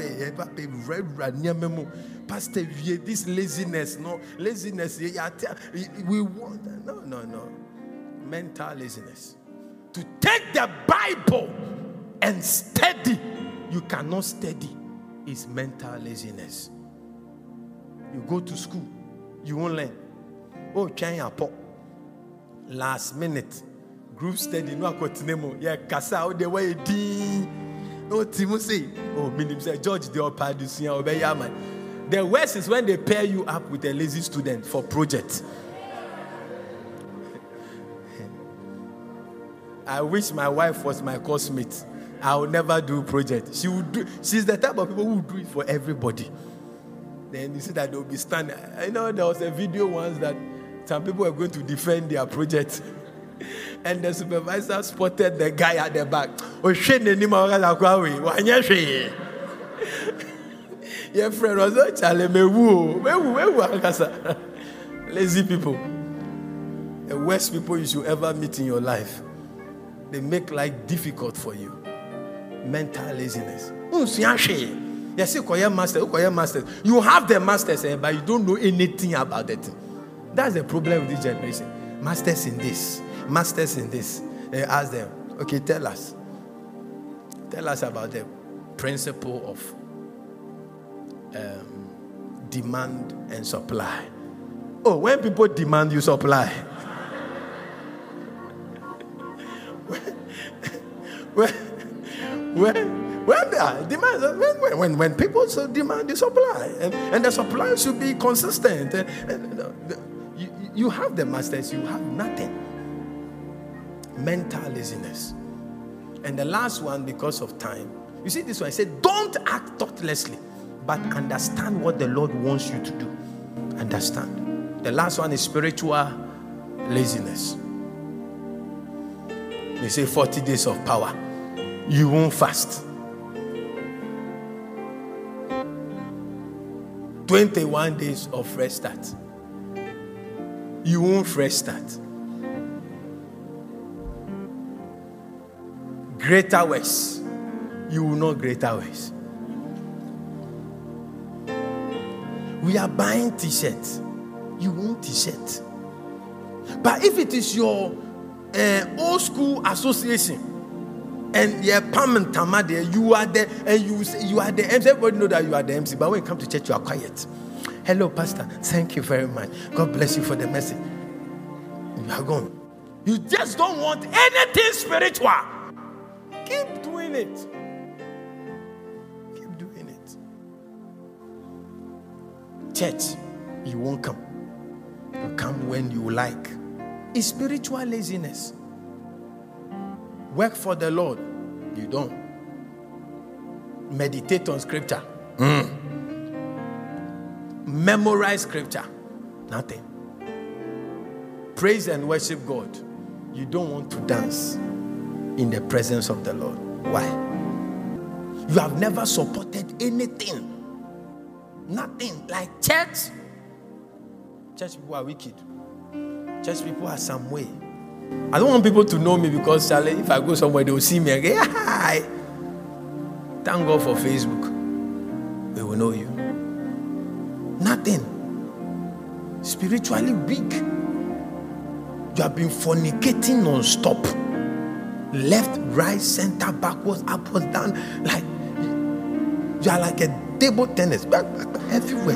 Pastor, this laziness, no, laziness, we want, no, no, no. Mental laziness. To take the Bible and study, you cannot study, is mental laziness. You go to school, you won't learn. Oh, try your pop. Last minute, group study, no, continue. Yeah, Kasa, how the way D. No, Timo say, oh, minim say, George, the opa, this year, obey man. The worst is when they pair you up with a lazy student for project. I wish my wife was my coursemate. I will never do project. She would do. She's the type of people who do it for everybody. Then you see that they'll be standing. I know there was a video once that some people were going to defend their project, and the supervisor spotted the guy at the back. Oh, shit! Your friend was not challenging. Lazy people, the worst people you should ever meet in your life. They make life difficult for you. Mental laziness. Yes, you have the masters, but you don't know anything about it. That's the problem with this generation. Masters in this, masters in this. They ask them, okay, tell us. Tell us about the principle of um, demand and supply. Oh, when people demand, you supply. when, when, when they are demand, when, when, when people so demand, you supply. And, and the supply should be consistent. And, and, uh, the, you, you have the masters, you have nothing. Mental laziness. And the last one, because of time. You see this one, I said, don't act thoughtlessly, but understand what the Lord wants you to do. Understand. The last one is spiritual laziness. They say forty days of power. You won't fast. twenty-one days of fresh start. You won't fresh start. Greater works. You will not greater works. We are buying t-shirts. You want t-shirt. But if it is your uh, old school association and you're Pam and Tama there, you are there and you you are the M C. Everybody know that you are the M C. But when you come to church, you are quiet. Hello, Pastor. Thank you very much. God bless you for the message. You are gone. You just don't want anything spiritual. Keep doing it. Keep doing it. Church, you won't come. You come when you like. It's spiritual laziness. Work for the Lord. You don't. Meditate on scripture. Mm. Memorize scripture. Nothing. Praise and worship God. You don't want to dance in the presence of the Lord. Why? You have never supported anything. Nothing. Like church. Church people are wicked. Church people are some way. I don't want people to know me because Charlie, if I go somewhere, they will see me again. Hi. Thank God for Facebook. They will know you. Nothing. Spiritually weak. You have been fornicating non-stop. Left, right, center, backwards, upwards, down. Like you are like a table tennis. Back, back, back, everywhere.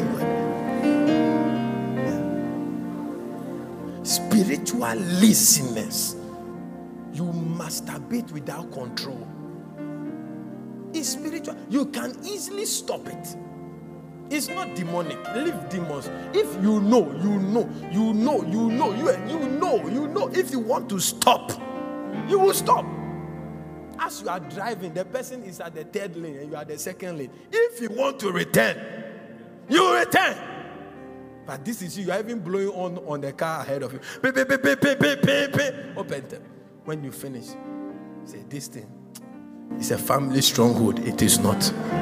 Spiritual laziness. You masturbate without control. It's spiritual. You can easily stop it. It's not demonic. Leave demons. If you know, you know, you know, you know, you, you know, you know. If you want to stop, you will stop. As you are driving, the person is at the third lane and you are at the second lane. If you want to return, you return. But this is you. You are even blowing on on the car ahead of you. Beep, beep, beep, beep, beep, beep, beep. Open them. When you finish, say this thing. It's a family stronghold. It is not.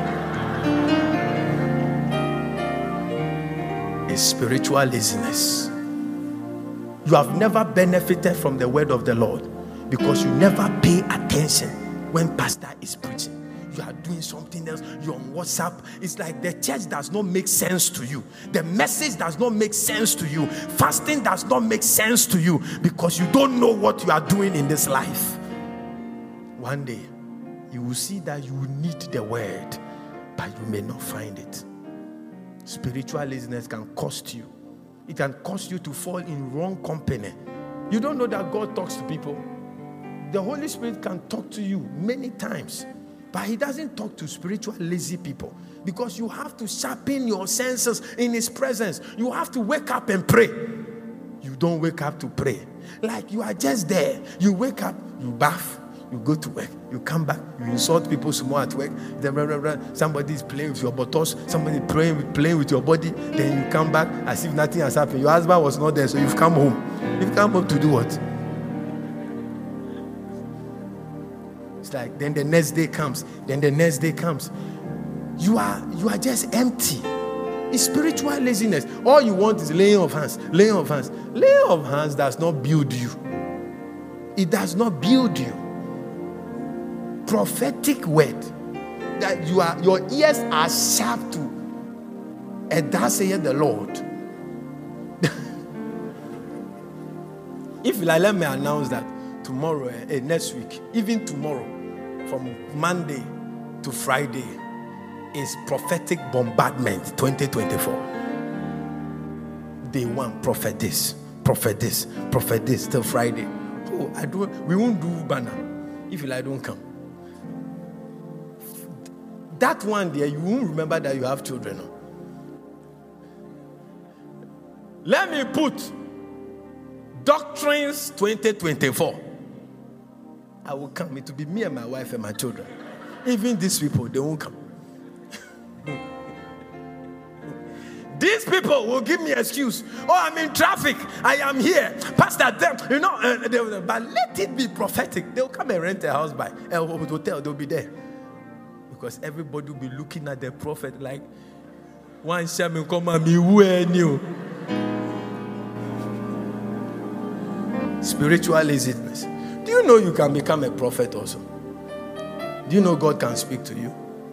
It's spiritual laziness. You have never benefited from the word of the Lord because you never pay attention when pastor is preaching. You are doing something else. You're on WhatsApp. It's like the church does not make sense to you. The message does not make sense to you. Fasting does not make sense to you because you don't know what you are doing in this life. One day, you will see that you need the word, but you may not find it. Spiritual laziness can cost you. It can cause you to fall in wrong company. You don't know that God talks to people. The Holy Spirit can talk to you many times, but he doesn't talk to spiritual lazy people because you have to sharpen your senses in his presence. You have to wake up and pray. You don't wake up to pray. Like you are just there. You wake up, you bath, you go to work, you come back, you insult people some more at work. Then somebody is playing with your buttocks, somebody playing with, playing with your body. Then you come back as if nothing has happened. Your husband was not there, so you've come home. You've come home to do what? It's like then the next day comes. Then the next day comes. You are you are just empty. It's spiritual laziness. All you want is laying of hands. Laying of hands. Laying of hands does not build you. It does not build you. Prophetic word that you are your ears are sharp to, and thus saith the Lord. If like, let me announce that tomorrow, eh, next week, even tomorrow, from Monday to Friday, is prophetic bombardment twenty twenty-four. Day one, prophet this, prophet this, prophet this till Friday. Oh, I don't. We won't do banner if I don't come. That one there, you won't remember that you have children. Let me put Doctrines twenty twenty-four. I will come. It will be me and my wife and my children. Even these people, they won't come. These people will give me an excuse. Oh, I'm in traffic. I am here. Pastor, them, you know, uh, they, but let it be prophetic. They'll come and rent a house by a hotel. They'll be there. Because everybody will be looking at the prophet like, One shaman come and me new. Spiritual laziness. Do you know you can become a prophet also? Do you know God can speak to you?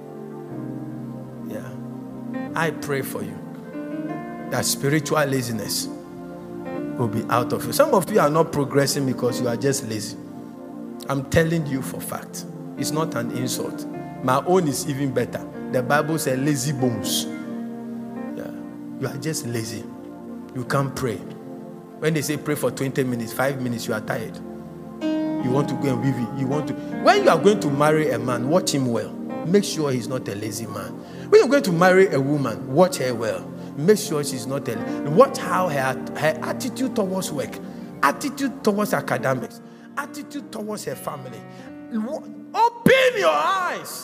Yeah. I pray for you that spiritual laziness will be out of you. Some of you are not progressing because you are just lazy. I'm telling you for fact. It's not an insult. My own is even better. The Bible says lazy bones. Yeah. You are just lazy. You can't pray. When they say pray for twenty minutes, five minutes, you are tired. You want to go and weave it. You want to. When you are going to marry a man, watch him well. Make sure he's not a lazy man. When you're going to marry a woman, watch her well. Make sure she's not a. Watch how her, her attitude towards work, attitude towards academics, attitude towards her family. Open your eyes.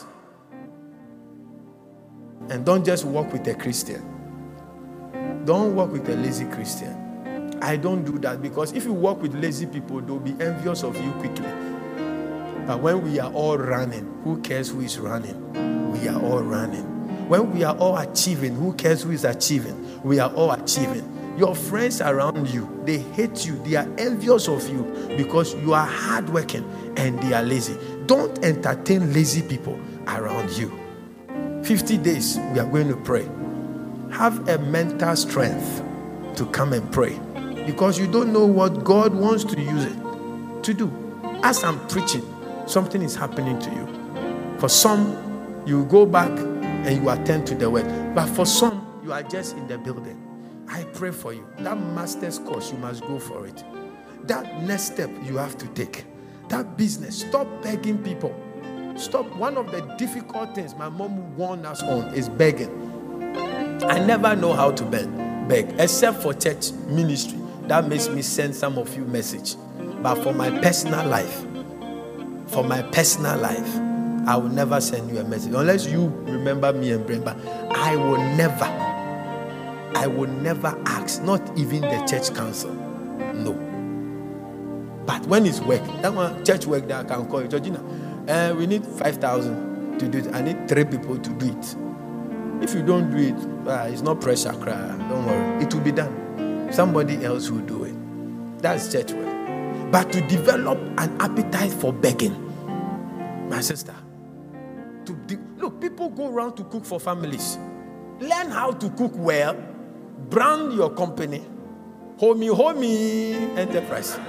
And don't just walk with a Christian. Don't walk with a lazy Christian. I don't do that because if you walk with lazy people, they'll be envious of you quickly. But when we are all running, who cares who is running? We are all running. When we are all achieving, who cares who is achieving? We are all achieving. Your friends around you, they hate you. They are envious of you because you are hardworking and they are lazy. Don't entertain lazy people around you. fifty days, we are going to pray. Have a mental strength to come and pray. Because you don't know what God wants to use it to do. As I'm preaching, something is happening to you. For some, you go back and you attend to the word. But for some, you are just in the building. I pray for you. That master's course, you must go for it. That next step you have to take. That business, stop begging people. Stop. One of the difficult things my mom warned us on is begging. I never know how to beg, beg except for church ministry. That makes me send some of you message. But for my personal life, for my personal life, I will never send you a message. Unless you remember me and Brenda, I will never, I will never ask, not even the church council. No. But when it's work, that one church work that I can call you, Georgina, uh, we need five thousand to do it. I need three people to do it. If you don't do it, uh, it's not pressure, cry. Don't worry. It will be done. Somebody else will do it. That's church work. But to develop an appetite for begging, my sister, to de- look, people go around to cook for families. Learn how to cook well. Brand your company. Homie, homie enterprise.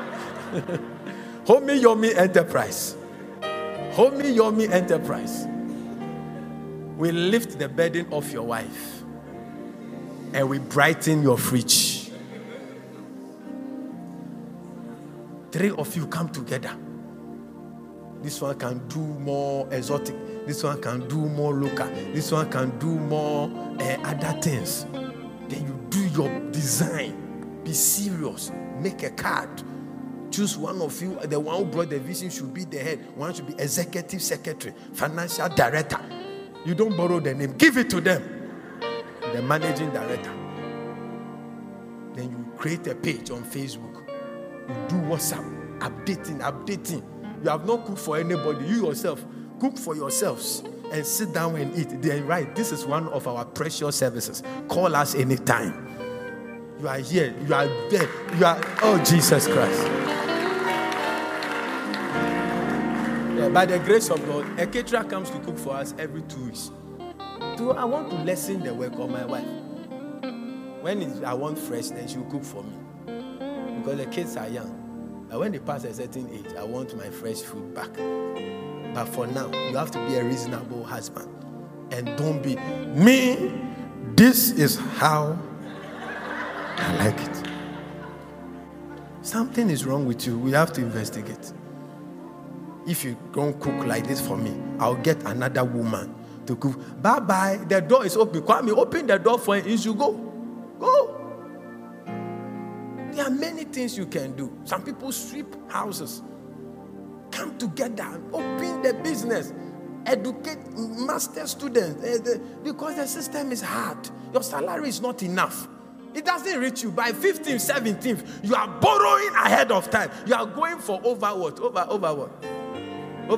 Homie, yomi enterprise. Homie, yomi enterprise. We lift the burden off your wife. And we brighten your fridge. Three of you come together. This one can do more exotic. This one can do more local. This one can do more uh, other things. Then you do your design. Be serious. Make a card. Choose one of you. The one who brought the vision should be the head. One should be executive secretary, financial director. You don't borrow the name. Give it to them. The managing director. Then you create a page on Facebook. You do WhatsApp, updating, updating. You have not cooked for anybody. You yourself, cook for yourselves and sit down and eat. Then right, this is one of our precious services. Call us anytime. You are here. You are there. You are, oh, Jesus Christ. Yeah, by the grace of God, a caterer comes to cook for us every two weeks. So I want to lessen the work of my wife. When it's, I want fresh, then she'll cook for me. Because the kids are young. But when they pass a certain age, I want my fresh food back. But for now, you have to be a reasonable husband. And don't be, me, this is how I like it. Something is wrong with you. We have to investigate. If you don't cook like this for me, I'll get another woman to cook. Bye-bye. The door is open. Kwame, open the door for you. You should go. Go. There are many things you can do. Some people sweep houses. Come together and open the business. Educate master students. Because the system is hard. Your salary is not enough. It doesn't reach you. By fifteenth, seventeenth, you are borrowing ahead of time. You are going for over what? Over, over what?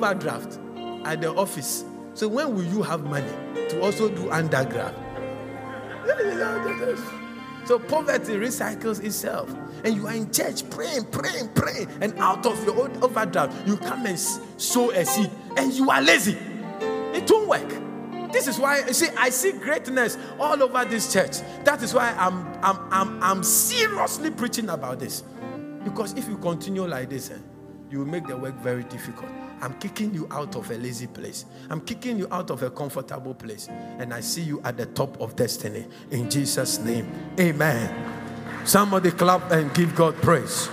Overdraft at the office. So when will you have money to also do undergraft? So poverty recycles itself. And you are in church praying, praying, praying. And out of your own overdraft, you come and sow a seed. And you are lazy. It won't work. This is why, you see, I see greatness all over this church. That is why I'm, I'm, I'm, I'm seriously preaching about this. Because if you continue like this, eh, you will make the work very difficult. I'm kicking you out of a lazy place. I'm kicking you out of a comfortable place. And I see you at the top of destiny. In Jesus' name, amen. Somebody clap and give God praise.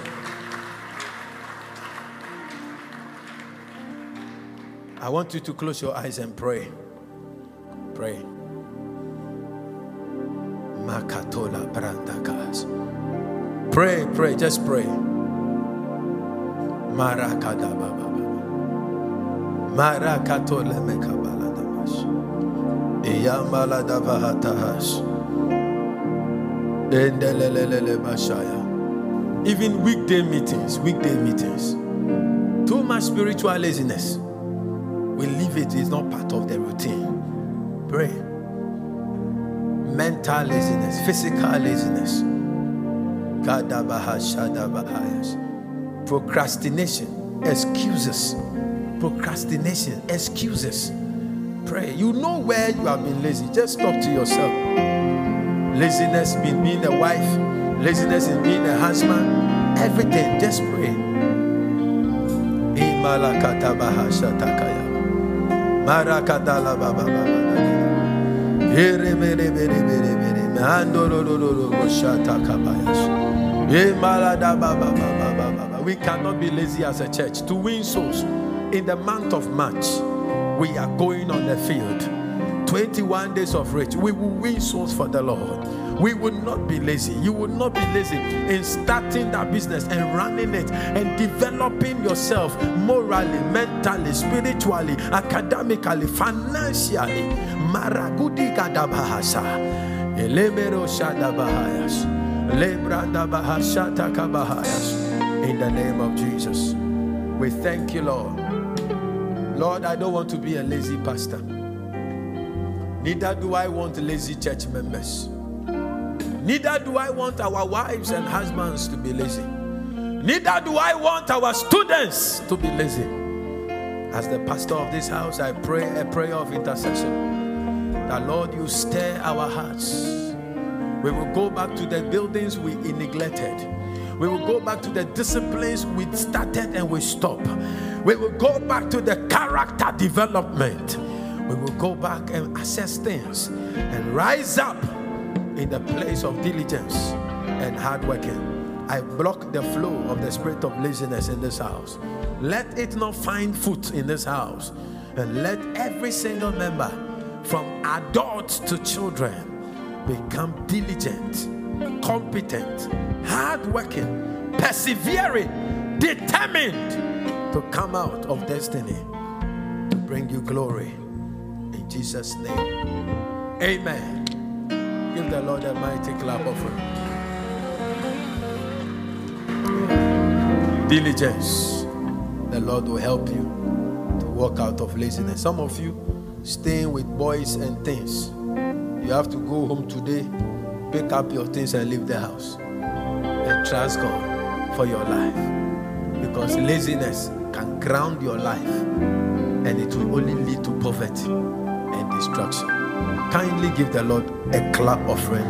I want you to close your eyes and pray. Pray. Makatola brandakas. Pray, pray, just pray. Marakada baba. Marakatole mekabala damash. Iyamala davahatahash. Endelelelele bashaya. Even weekday meetings, weekday meetings. Too much spiritual laziness. We leave it, it's not part of the routine. Pray. Mental laziness, physical laziness. Procrastination, excuses. Procrastination, excuses. Pray. You know where you have been lazy. Just talk to yourself. Laziness in being a wife, laziness in being a husband, everything. Just pray. We cannot be lazy as a church. To win souls, in the month of March, we are going on the field. twenty-one days of reach. We will win souls for the Lord. We will not be lazy. You will not be lazy in starting that business and running it and developing yourself morally, mentally, spiritually, academically, financially. Maragudi gadabahasa. Elemero shadabahayas. Lebranda bahashata kabahayas. In the name of Jesus, we thank you, Lord. Lord, I don't want to be a lazy pastor. Neither do I want lazy church members. Neither do I want our wives and husbands to be lazy. Neither do I want our students to be lazy. As the pastor of this house, I pray a prayer of intercession. That Lord, you stir our hearts. We will go back to the buildings we neglected. We will go back to the disciplines we started and we stopped. We will go back to the character development. We will go back and assess things and rise up in the place of diligence and hard working. I block the flow of the spirit of laziness in this house. Let it not find foot in this house. And let every single member, from adults to children, become diligent, competent, hard-working, persevering, determined to come out of destiny to bring you glory. In Jesus' name, amen. Give the Lord a mighty clap offering. Diligence. The Lord will help you to walk out of laziness. Some of you staying with boys and things. You have to go home today, pick up your things and leave the house. And trust God for your life. Because laziness can ground your life and it will only lead to poverty and destruction. Kindly give the Lord a clap offering.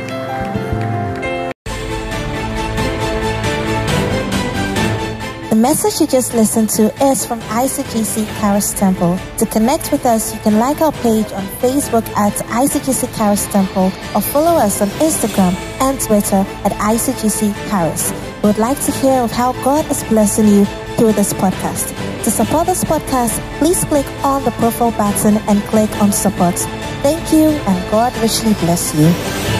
The message you just listened to is from I C G C Charis Temple. To connect with us, you can like our page on Facebook at I C G C Charis Temple or follow us on Instagram and Twitter at I C G C Charis. We would like to hear of how God is blessing you through this podcast. To support this podcast, please click on the profile button and click on support. Thank you, and God richly bless you.